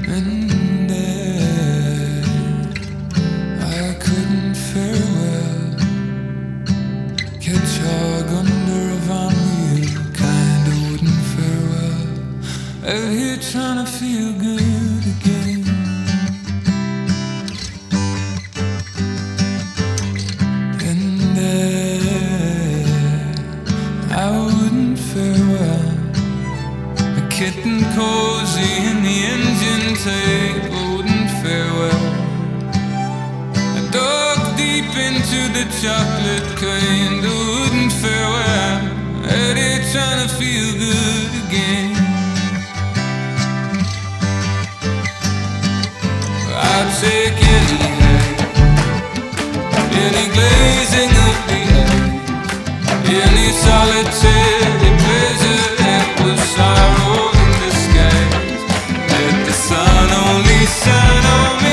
And there I couldn't farewell catch hog under a van wheel, kinda wouldn't farewell. Out here trying to feel good again. And there I wouldn't farewell a kitten cozy in the engine tape, wouldn't farewell a dog deep into the chocolate kind, wouldn't farewell. Out here trying to feel good again. I'll take any hate, any glazing of the eye, any solitary pleasure that was sorrow in disguise. Let the sun only shine on me.